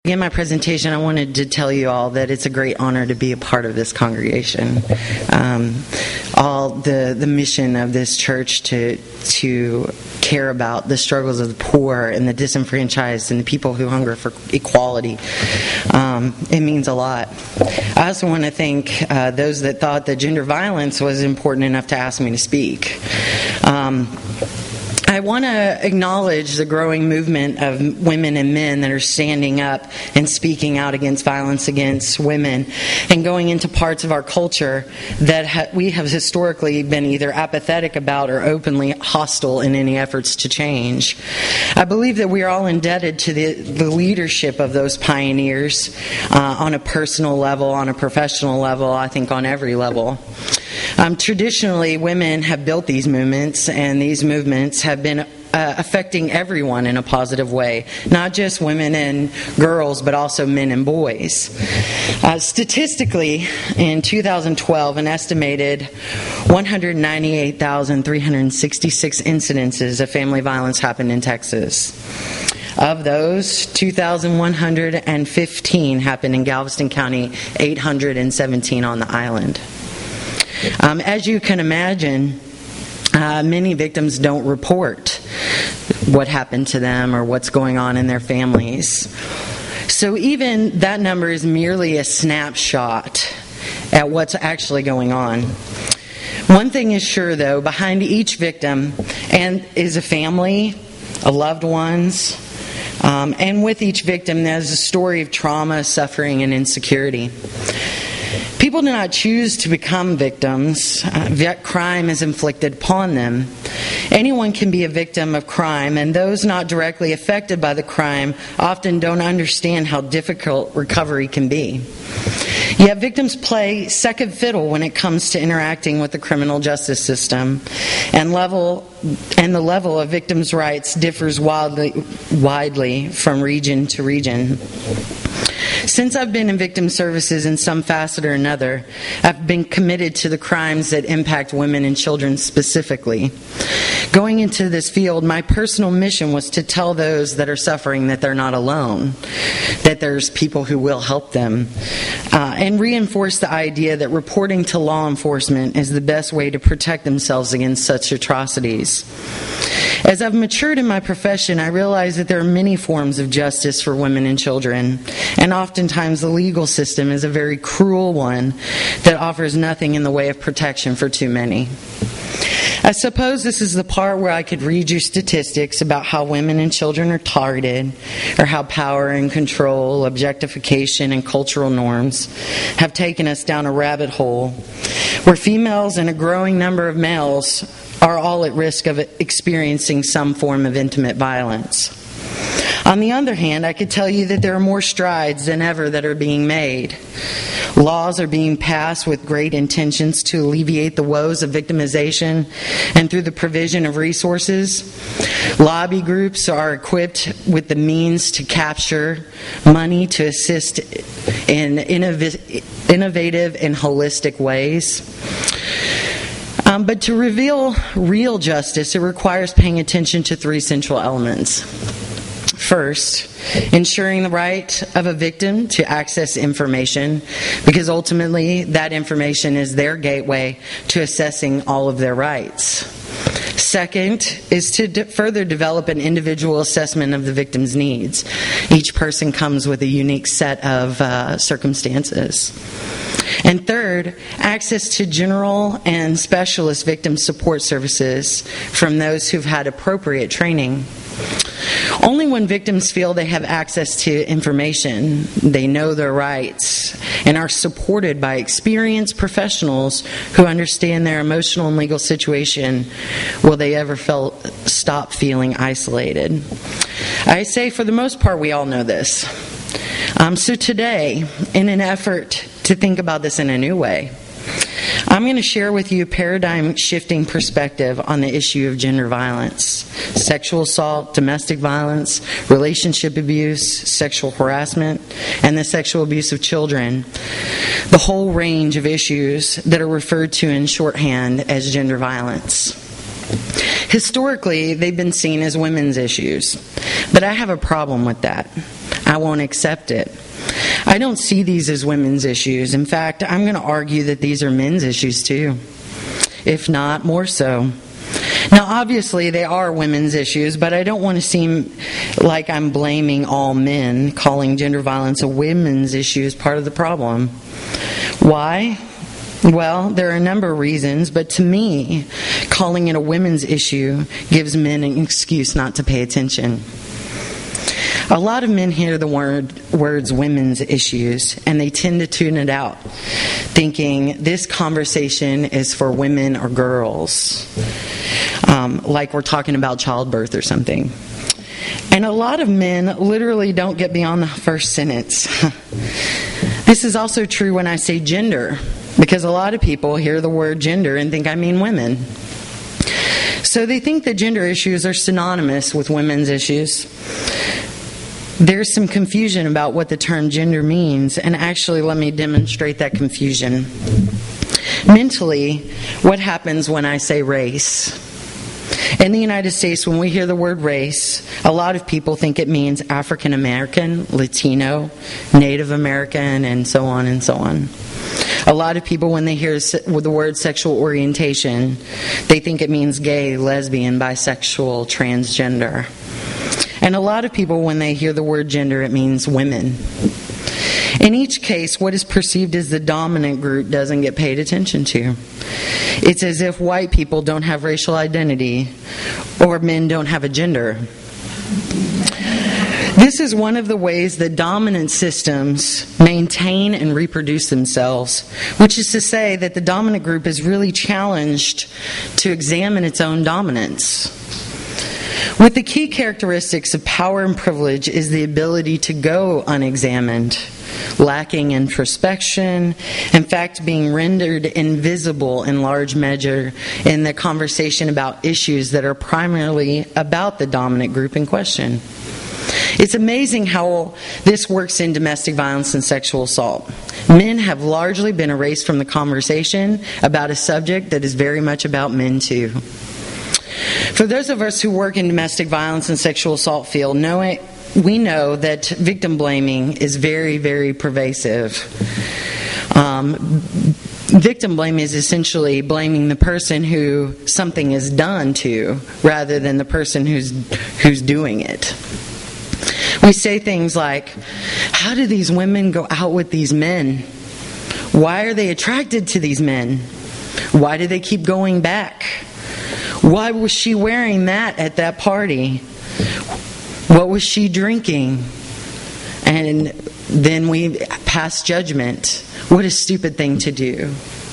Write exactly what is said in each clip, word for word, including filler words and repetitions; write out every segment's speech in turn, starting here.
In my presentation, I wanted to tell you all that it's a great honor to be a part of this congregation. Um, all the the mission of this church to to care about the struggles of the poor and the disenfranchised and the people who hunger for equality. Um, it means a lot. I also want to thank uh, those that thought that gender violence was important enough to ask me to speak. Um, I want to acknowledge the growing movement of women and men that are standing up and speaking out against violence against women and going into parts of our culture that ha- we have historically been either apathetic about or openly hostile in any efforts to change. I believe that we are all indebted to the, the leadership of those pioneers uh, on a personal level, on a professional level, I think on every level. Um, traditionally, women have built these movements, and these movements have been uh, affecting everyone in a positive way, not just women and girls, but also men and boys. Uh, statistically, in two thousand twelve, an estimated one hundred ninety-eight thousand three hundred sixty-six incidences of family violence happened in Texas. Of those, two thousand one hundred fifteen happened in Galveston County, eight hundred seventeen on the island. Um, as you can imagine, uh, many victims don't report what happened to them or what's going on in their families. So even that number is merely a snapshot at what's actually going on. One thing is sure, though, behind each victim and is a family, a loved ones, um, and with each victim there's a story of trauma, suffering, and insecurity. People do not choose to become victims. Uh, crime is inflicted upon them. Anyone can be a victim of crime, and those not directly affected by the crime often don't understand how difficult recovery can be. Yet victims play second fiddle when it comes to interacting with the criminal justice system, and level and the level of victims' rights differs wildly, widely from region to region. Since I've been in victim services in some facet or another, I've been committed to the crimes that impact women and children specifically. Going into this field, my personal mission was to tell those that are suffering that they're not alone, that there's people who will help them, uh, and reinforce the idea that reporting to law enforcement is the best way to protect themselves against such atrocities. As I've matured in my profession, I realize that there are many forms of justice for women and children, and oftentimes the legal system is a very cruel one that offers nothing in the way of protection for too many. I suppose this is the part where I could read you statistics about how women and children are targeted, or how power and control, objectification, and cultural norms have taken us down a rabbit hole where females and a growing number of males are all at risk of experiencing some form of intimate violence. On the other hand, I could tell you that there are more strides than ever that are being made. Laws are being passed with great intentions to alleviate the woes of victimization, and through the provision of resources, lobby groups are equipped with the means to capture money to assist in innov- innovative and holistic ways. Um, but to reveal real justice, it requires paying attention to three central elements. First, ensuring the right of a victim to access information, because ultimately that information is their gateway to assessing all of their rights. Second is to de- further develop an individual assessment of the victim's needs. Each person comes with a unique set of uh, circumstances. And third, access to general and specialist victim support services from those who've had appropriate training. Only when victims feel they have access to information, they know their rights, and are supported by experienced professionals who understand their emotional and legal situation, will they ever feel, stop feeling isolated. I say for the most part we all know this. Um, so today, in an effort to think about this in a new way, I'm going to share with you a paradigm-shifting perspective on the issue of gender violence, sexual assault, domestic violence, relationship abuse, sexual harassment, and the sexual abuse of children, the whole range of issues that are referred to in shorthand as gender violence. Historically, they've been seen as women's issues, but I have a problem with that. I won't accept it. I don't see these as women's issues. In fact, I'm going to argue that these are men's issues too, if not more so. Now, obviously, they are women's issues, but I don't want to seem like I'm blaming all men. Calling gender violence a women's issue is part of the problem. Why? Well, there are a number of reasons, but to me, calling it a women's issue gives men an excuse not to pay attention. A lot of men hear the word, words women's issues, and they tend to tune it out, thinking this conversation is for women or girls, um, like we're talking about childbirth or something. And a lot of men literally don't get beyond the first sentence. This is also true when I say gender, because a lot of people hear the word gender and think I mean women. So they think that gender issues are synonymous with women's issues. There's some confusion about what the term gender means, and actually let me demonstrate that confusion. Mentally, what happens when I say race? In the United States, when we hear the word race, a lot of people think it means African American, Latino, Native American, and so on and so on. A lot of people, when they hear the word sexual orientation, they think it means gay, lesbian, bisexual, transgender. And a lot of people, when they hear the word gender, it means women. In each case, what is perceived as the dominant group doesn't get paid attention to. It's as if white people don't have racial identity or men don't have a gender. This is one of the ways that dominant systems maintain and reproduce themselves, which is to say that the dominant group is really challenged to examine its own dominance. With the key characteristics of power and privilege is the ability to go unexamined, lacking introspection, in fact being rendered invisible in large measure in the conversation about issues that are primarily about the dominant group in question. It's amazing how this works in domestic violence and sexual assault. Men have largely been erased from the conversation about a subject that is very much about men too. For those of us who work in domestic violence and sexual assault field, know, we know that victim blaming is very, very pervasive. Um, victim blaming is essentially blaming the person who something is done to, rather than the person who's who's doing it. We say things like, "How do these women go out with these men? Why are they attracted to these men? Why do they keep going back? Why was she wearing that at that party? What was she drinking?" And then we pass judgment. What a stupid thing to do.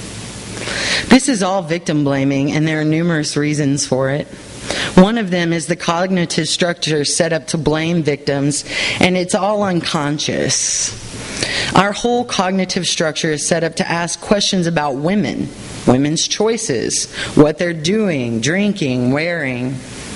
This is all victim blaming, and there are numerous reasons for it. One of them is the cognitive structure set up to blame victims, and it's all unconscious. Our whole cognitive structure is set up to ask questions about women, women's choices, what they're doing, drinking, wearing.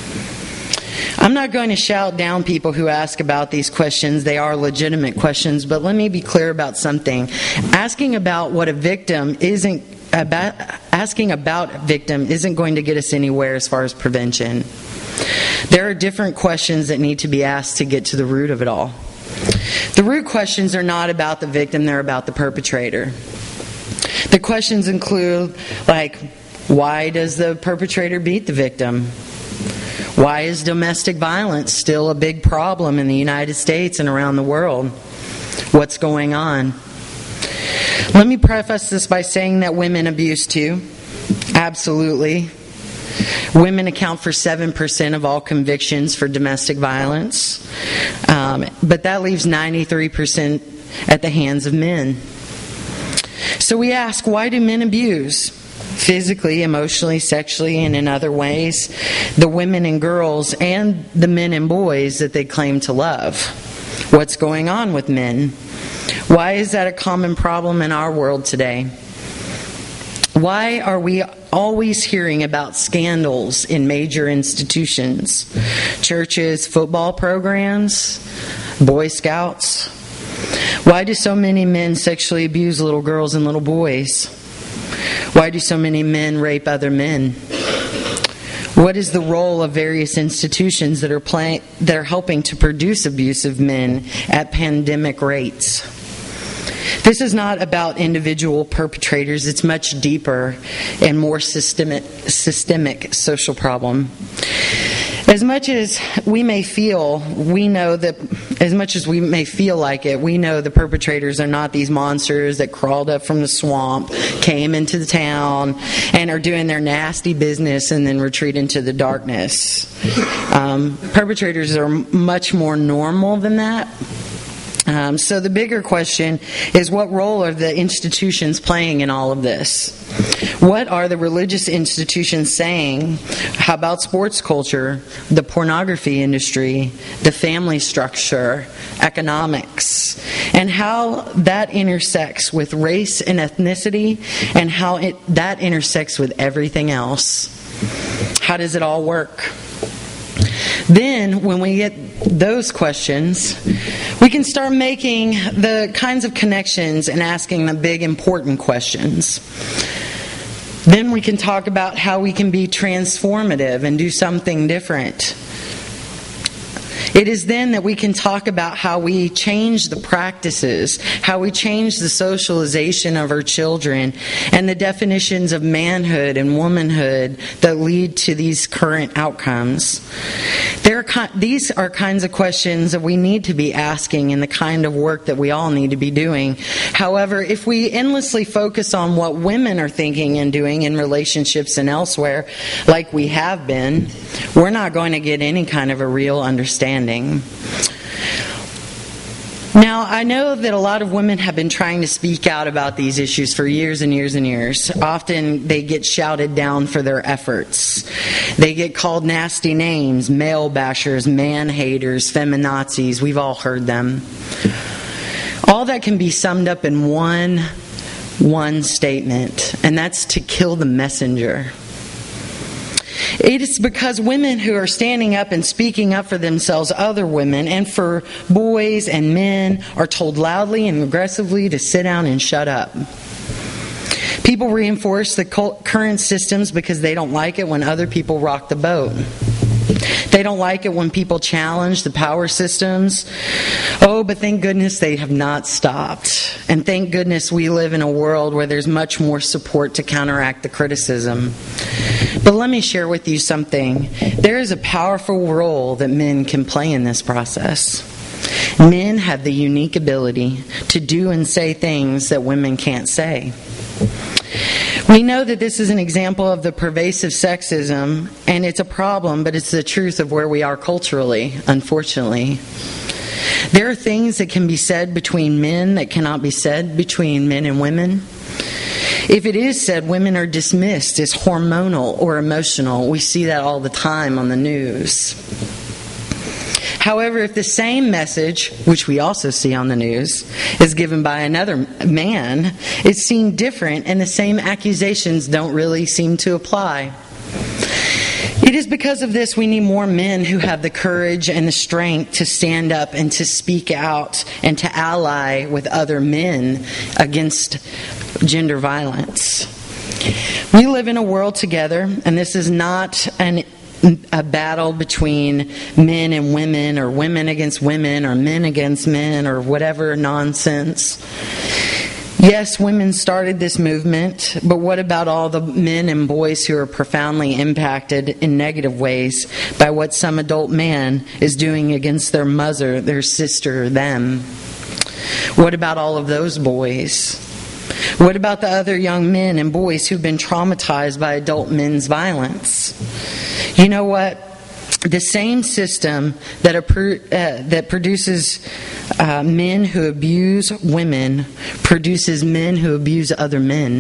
I'm not going to shout down people who ask about these questions. They are legitimate questions, but let me be clear about something. Asking about what a victim isn't about, asking about a victim isn't going to get us anywhere as far as prevention. There are different questions that need to be asked to get to the root of it all. The root questions are not about the victim, they're about the perpetrator. The questions include, like, why does the perpetrator beat the victim? Why is domestic violence still a big problem in the United States and around the world? What's going on? Let me preface this by saying that women abuse too. Absolutely. Women account for seven percent of all convictions for domestic violence. Um, but that leaves ninety-three percent at the hands of men. So we ask, why do men abuse? Physically, emotionally, sexually, and in other ways, the women and girls and the men and boys that they claim to love. What's going on with men? Why is that a common problem in our world today? Why are we always hearing about scandals in major institutions? Churches, football programs, Boy Scouts. Why do so many men sexually abuse little girls and little boys? Why do so many men rape other men? What is the role of various institutions that are play, that are helping to produce abusive men at pandemic rates? This is not about individual perpetrators. It's much deeper and more systemic, systemic social problem. As much as we may feel, we know that, as much as we may feel like it, we know the perpetrators are not these monsters that crawled up from the swamp, came into the town, and are doing their nasty business and then retreat into the darkness. Um, perpetrators are much more normal than that. Um, so the bigger question is, what role are the institutions playing in all of this? What are the religious institutions saying? How about sports culture, the pornography industry, the family structure, economics, and how that intersects with race and ethnicity, and how it, that intersects with everything else? How does it all work? Then, when we get those questions, we can start making the kinds of connections and asking the big, important questions. Then we can talk about how we can be transformative and do something different. It is then that we can talk about how we change the practices, how we change the socialization of our children, and the definitions of manhood and womanhood that lead to these current outcomes. There are, these are kinds of questions that we need to be asking and the kind of work that we all need to be doing. However, if we endlessly focus on what women are thinking and doing in relationships and elsewhere, like we have been, we're not going to get any kind of a real understanding. Now, I know that a lot of women have been trying to speak out about these issues for years and years and years. Often they get shouted down for their efforts. They get called nasty names, male bashers, man haters, feminazis. We've all heard them. All that can be summed up in one, one statement, and that's to kill the messenger. It is because women who are standing up and speaking up for themselves, other women, and for boys and men are told loudly and aggressively to sit down and shut up. People reinforce the current systems because they don't like it when other people rock the boat. They don't like it when people challenge the power systems. Oh, but thank goodness they have not stopped. And thank goodness we live in a world where there's much more support to counteract the criticism. But let me share with you something. There is a powerful role that men can play in this process. Men have the unique ability to do and say things that women can't say. We know that this is an example of the pervasive sexism, and it's a problem, but it's the truth of where we are culturally, unfortunately. There are things that can be said between men that cannot be said between men and women. If it is said, women are dismissed as hormonal or emotional. We see that all the time on the news. However, if the same message, which we also see on the news, is given by another man, it's seen different, and the same accusations don't really seem to apply. It is because of this we need more men who have the courage and the strength to stand up and to speak out and to ally with other men against gender violence. We live in a world together, and this is not an a battle between men and women, or women against women, or men against men, or whatever nonsense. Yes, women started this movement, but what about all the men and boys who are profoundly impacted in negative ways by what some adult man is doing against their mother, their sister, them? What about all of those boys? What about the other young men and boys who've been traumatized by adult men's violence? You know what? The same system that, appro- uh, that produces uh, men who abuse women produces men who abuse other men.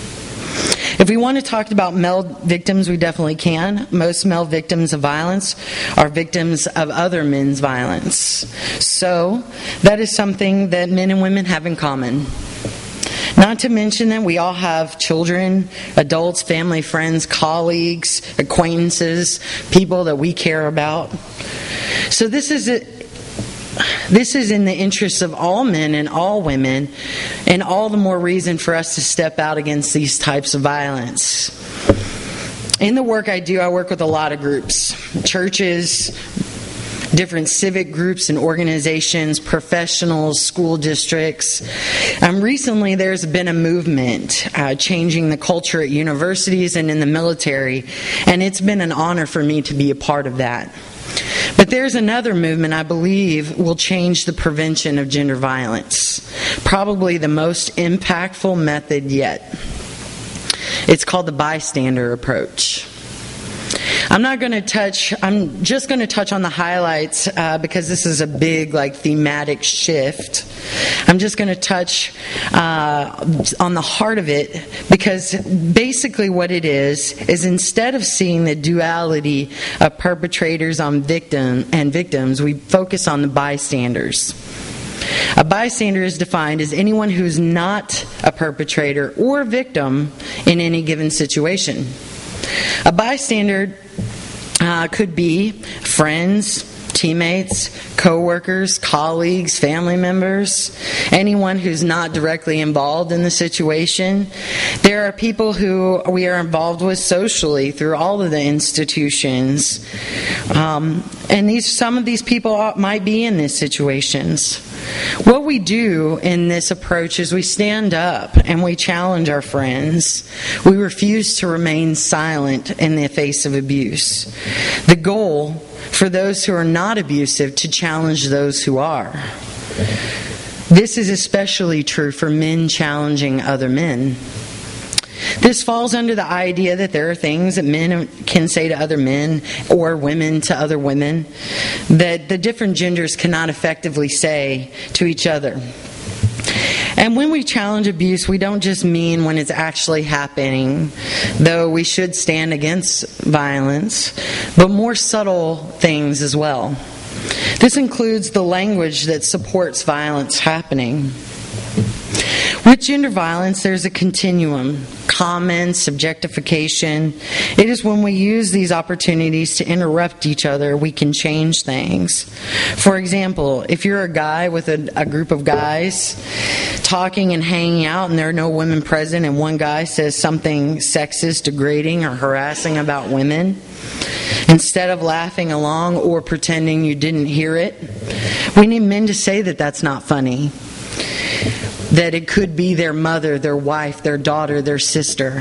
If we want to talk about male victims, we definitely can. Most male victims of violence are victims of other men's violence. So that is something that men and women have in common. Not to mention that we all have children, adults, family, friends, colleagues, acquaintances, people that we care about. So this is a, this is in the interests of all men and all women, and all the more reason for us to step out against these types of violence. in the work I do, I work with a lot of groups, churches, different civic groups and organizations, professionals, school districts. Um, recently, there's been a movement uh, changing the culture at universities and in the military, and it's been an honor for me to be a part of that. But there's another movement I believe will change the prevention of gender violence, probably the most impactful method yet. It's called the bystander approach. I'm not going to touch, I'm just going to touch on the highlights uh, because this is a big, like, thematic shift. I'm just going to touch uh, on the heart of it because basically what it is, is instead of seeing the duality of perpetrators on victim and victims, we focus on the bystanders. A bystander is defined as anyone who's not a perpetrator or victim in any given situation. A bystander uh, could be friends, teammates, co-workers, colleagues, family members, anyone who's not directly involved in the situation. There are people who we are involved with socially through all of the institutions. Um, and these, some of these people might be in these situations. What we do in this approach is we stand up and we challenge our friends. We refuse to remain silent in the face of abuse. The goal for those who are not abusive to challenge those who are. This is especially true for men challenging other men. This falls under the idea that there are things that men can say to other men or women to other women that the different genders cannot effectively say to each other. And when we challenge abuse, we don't just mean when it's actually happening, though we should stand against violence, but more subtle things as well. This includes the language that supports violence happening. With gender violence, there's a continuum. Comments, objectification. It is when we use these opportunities to interrupt each other, we can change things. For example, if you're a guy with a, a group of guys talking and hanging out and there are no women present and one guy says something sexist, degrading, or harassing about women, instead of laughing along or pretending you didn't hear it, we need men to say that that's not funny. That it could be their mother, their wife, their daughter, their sister.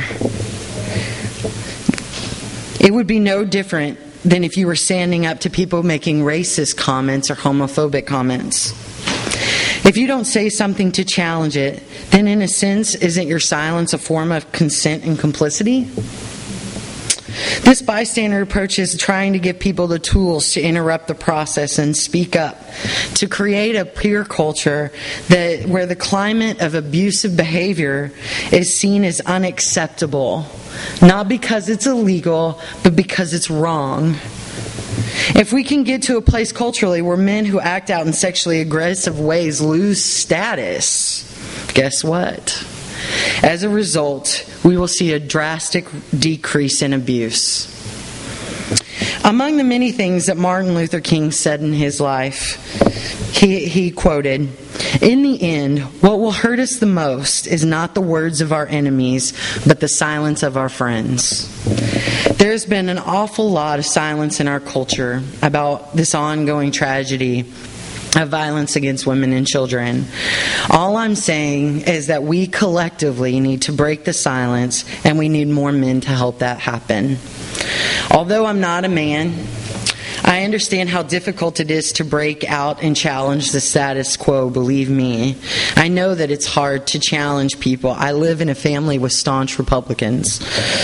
It would be no different than if you were standing up to people making racist comments or homophobic comments. If you don't say something to challenge it, then in a sense, isn't your silence a form of consent and complicity? This bystander approach is trying to give people the tools to interrupt the process and speak up, to create a peer culture that where the climate of abusive behavior is seen as unacceptable, not because it's illegal, but because it's wrong. If we can get to a place culturally where men who act out in sexually aggressive ways lose status, guess what? As a result, we will see a drastic decrease in abuse. Among the many things that Martin Luther King said in his life, he, he quoted, "In the end, what will hurt us the most is not the words of our enemies, but the silence of our friends." There's been an awful lot of silence in our culture about this ongoing tragedy of violence against women and children. All I'm saying is that we collectively need to break the silence, and we need more men to help that happen. Although I'm not a man, I understand how difficult it is to break out and challenge the status quo, believe me. I know that it's hard to challenge people. I live in a family with staunch Republicans.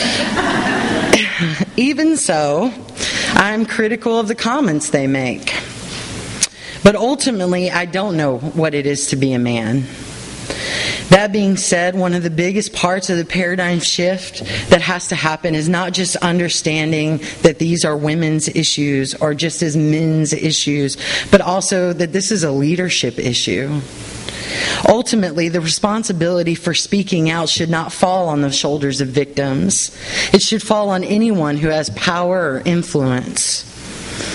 Even so, I'm critical of the comments they make. But ultimately, I don't know what it is to be a man. That being said, one of the biggest parts of the paradigm shift that has to happen is not just understanding that these are women's issues or just as men's issues, but also that this is a leadership issue. Ultimately, the responsibility for speaking out should not fall on the shoulders of victims. It should fall on anyone who has power or influence.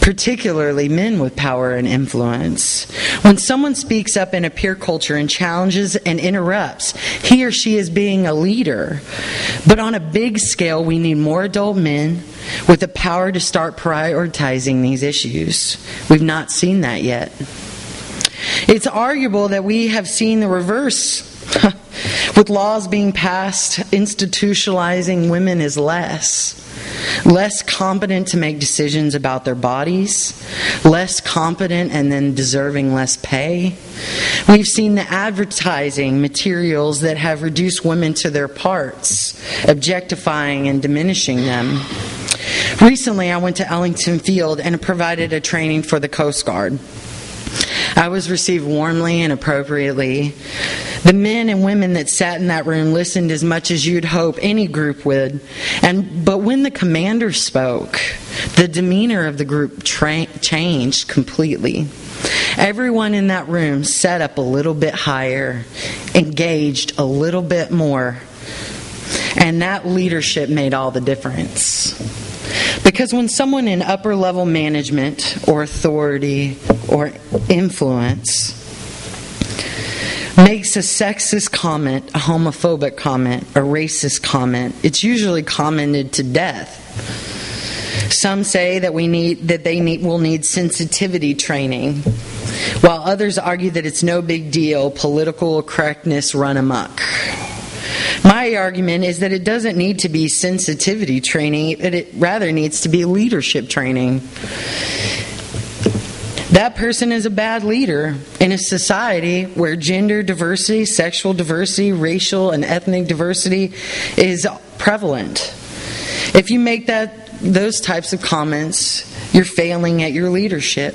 particularly men with power and influence. When someone speaks up in a peer culture and challenges and interrupts, he or she is being a leader. But on a big scale, we need more adult men with the power to start prioritizing these issues. We've not seen that yet. It's arguable that we have seen the reverse, with laws being passed institutionalizing women as less. Less competent to make decisions about their bodies, less competent and then deserving less pay. We've seen the advertising materials that have reduced women to their parts, objectifying and diminishing them. Recently, I went to Ellington Field and provided a training for the Coast Guard. I was received warmly and appropriately. The men and women that sat in that room listened as much as you'd hope any group would. And but when the commander spoke, the demeanor of the group tra- changed completely. Everyone in that room sat up a little bit higher, engaged a little bit more, and that leadership made all the difference. Because when someone in upper level management or authority or influence makes a sexist comment, a homophobic comment, a racist comment, it's usually commented to death. Some say that we need that they need will need sensitivity training, while others argue that it's no big deal, political correctness run amok. My argument is that it doesn't need to be sensitivity training, it, it rather needs to be leadership training. That person is a bad leader in a society where gender diversity, sexual diversity, racial and ethnic diversity is prevalent. If you make that those types of comments, you're failing at your leadership.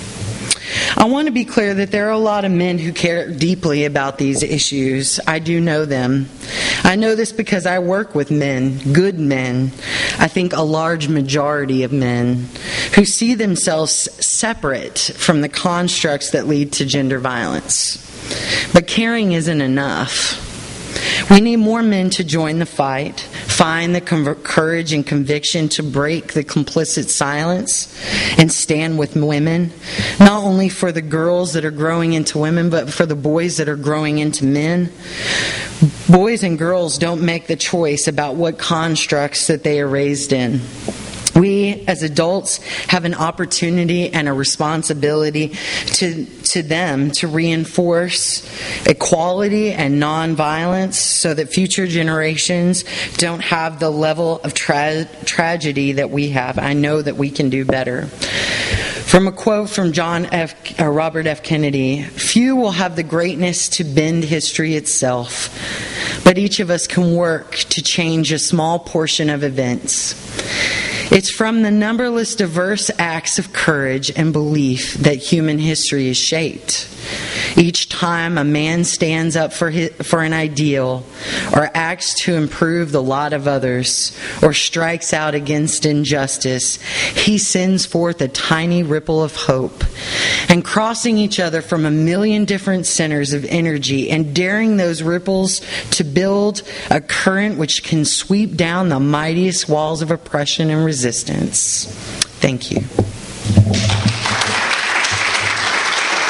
I want to be clear that there are a lot of men who care deeply about these issues. I do know them. I know this because I work with men, good men, I think a large majority of men, who see themselves separate from the constructs that lead to gender violence. But caring isn't enough. We need more men to join the fight, find the courage and conviction to break the complicit silence and stand with women, not only for the girls that are growing into women, but for the boys that are growing into men. Boys and girls don't make the choice about what constructs that they are raised in. We, as adults, have an opportunity and a responsibility to, to them to reinforce equality and nonviolence so that future generations don't have the level of tra- tragedy that we have. I know that we can do better. From a quote from John F. Uh, Robert F. Kennedy, "Few will have the greatness to bend history itself, but each of us can work to change a small portion of events. It's from the numberless diverse acts of courage and belief that human history is shaped. Each time a man stands up for his, for an ideal, or acts to improve the lot of others, or strikes out against injustice, he sends forth a tiny ripple of hope. And crossing each other from a million different centers of energy and daring those ripples to build a current which can sweep down the mightiest walls of oppression and resistance." Thank you.